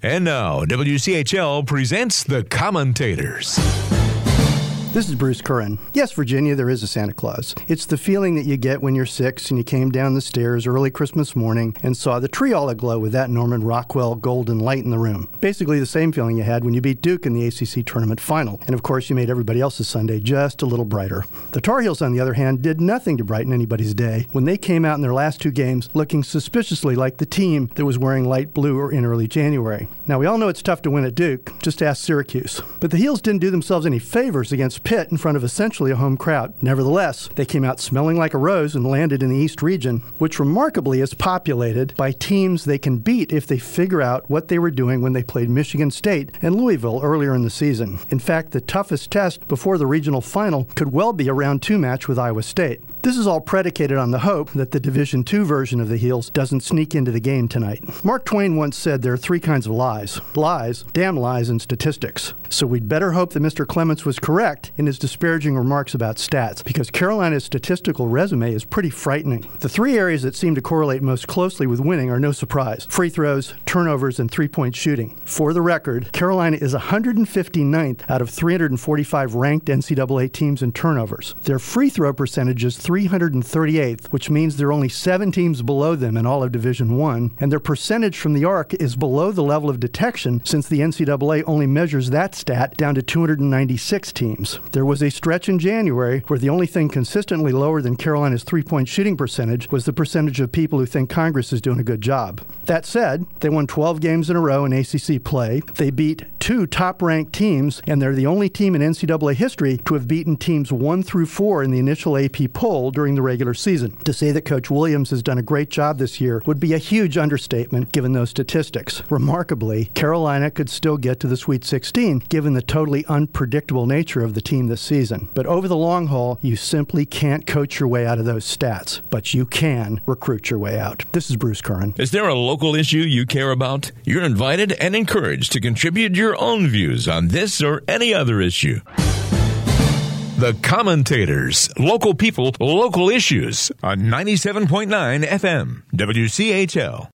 And now, WCHL presents The Commentators. This is Bruce Curran. Yes, Virginia, there is a Santa Claus. It's the feeling that you get when you're 6 and you came down the stairs early Christmas morning and saw the tree all aglow with that Norman Rockwell golden light in the room. Basically the same feeling you had when you beat Duke in the ACC tournament final. And of course, you made everybody else's Sunday just a little brighter. The Tar Heels, on the other hand, did nothing to brighten anybody's day when they came out in their last two games looking suspiciously like the team that was wearing light blue in early January. Now, we all know it's tough to win at Duke. Just ask Syracuse. But the Heels didn't do themselves any favors against Pitt in front of essentially a home crowd. Nevertheless, they came out smelling like a rose and landed in the East region, which remarkably is populated by teams they can beat if they figure out what they were doing when they played Michigan State and Louisville earlier in the season. In fact, the toughest test before the regional final could well be a round 2 match with Iowa State. This is all predicated on the hope that the Division II version of the Heels doesn't sneak into the game tonight. Mark Twain once said there are 3 kinds of lies. Lies, damn lies, and statistics. So we'd better hope that Mr. Clements was correct in his disparaging remarks about stats, because Carolina's statistical resume is pretty frightening. The 3 areas that seem to correlate most closely with winning are no surprise: free throws, turnovers, and three-point shooting. For the record, Carolina is 159th out of 345 ranked NCAA teams in turnovers. Their free throw percentage is 338th, which means there are only 7 teams below them in all of Division I, and their percentage from the arc is below the level of detection since the NCAA only measures that stat down to 296 teams. There was a stretch in January where the only thing consistently lower than Carolina's three-point shooting percentage was the percentage of people who think Congress is doing a good job. That said, they won 12 games in a row in ACC play. They beat 2 top-ranked teams, and they're the only team in NCAA history to have beaten teams 1 through 4 in the initial AP poll during the regular season. To say that Coach Williams has done a great job this year would be a huge understatement given those statistics. Remarkably, Carolina could still get to the Sweet 16 given the totally unpredictable nature of the team this season. But over the long haul, you simply can't coach your way out of those stats. But you can recruit your way out. This is Bruce Curran. Is there a local issue you care about? You're invited and encouraged to contribute your own views on this or any other issue. The Commentators. Local people, local issues on 97.9 FM, WCHL.